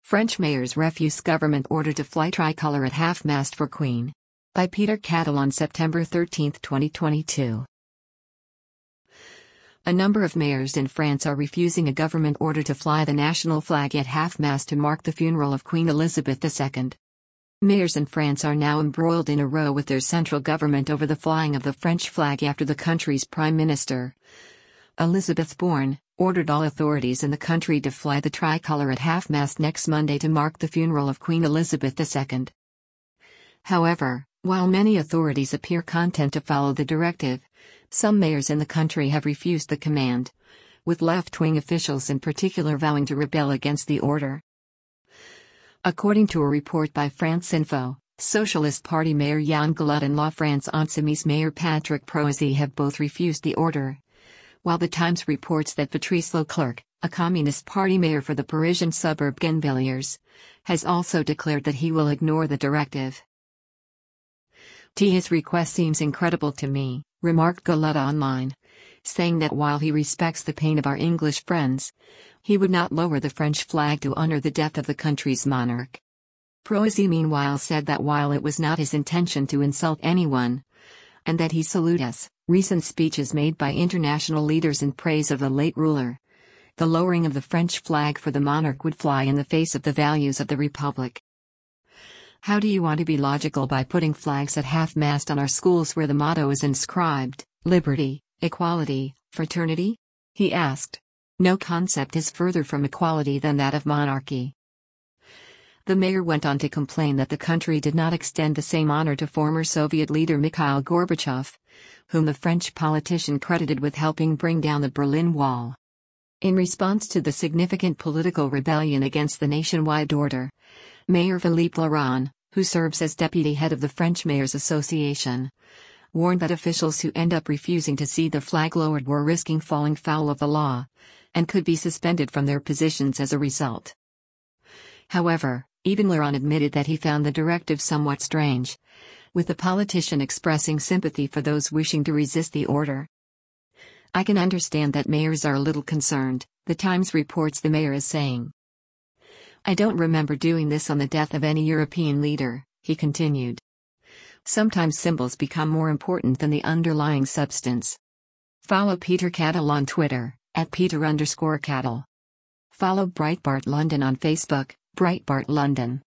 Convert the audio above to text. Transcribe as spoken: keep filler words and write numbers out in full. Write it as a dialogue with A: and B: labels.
A: French mayors refuse government order to fly tricolour at half-mast for Queen. By Peter Cattle on September thirteenth, twenty twenty-two. A number of mayors in France are refusing a government order to fly the national flag at half-mast to mark the funeral of Queen Elizabeth the Second. Mayors in France are now embroiled in a row with their central government over the flying of the French flag after the country's Prime Minister, Elizabeth Borne, ordered all authorities in the country to fly the tricolour at half-mast next Monday to mark the funeral of Queen Elizabeth the Second. However, while many authorities appear content to follow the directive, some mayors in the country have refused the command, with left-wing officials in particular vowing to rebel against the order. According to a report by France Info, Socialist Party Mayor Yann Gallut and La France Insoumise Mayor Patrick Proisy have both refused the order, while the Times reports that Patrice Leclerc, a Communist Party mayor for the Parisian suburb Gennevilliers, has also declared that he will ignore the directive. His request seems incredible to me, remarked Gallut online, saying that while he respects the pain of our English friends, he would not lower the French flag to honor the death of the country's monarch. Proisy meanwhile said that while it was not his intention to insult anyone, and that he salutes recent speeches made by international leaders in praise of the late ruler, the lowering of the French flag for the monarch would fly in the face of the values of the Republic. How do you want to be logical by putting flags at half-mast on our schools where the motto is inscribed, liberty, equality, fraternity? He asked. No concept is further from equality than that of monarchy. The mayor went on to complain that the country did not extend the same honor to former Soviet leader Mikhail Gorbachev, whom the French politician credited with helping bring down the Berlin Wall. In response to the significant political rebellion against the nationwide order, Mayor Philippe Laurent, who serves as deputy head of the French Mayors Association, warned that officials who end up refusing to see the flag lowered were risking falling foul of the law, and could be suspended from their positions as a result. However, even Laurent admitted that he found the directive somewhat strange, with the politician expressing sympathy for those wishing to resist the order. I can understand that mayors are a little concerned, the Times reports the mayor as saying. I don't remember doing this on the death of any European leader, he continued. Sometimes symbols become more important than the underlying substance. Follow Peter Cattle on Twitter, at Peter underscore Cattle. Follow Breitbart London on Facebook, Breitbart London.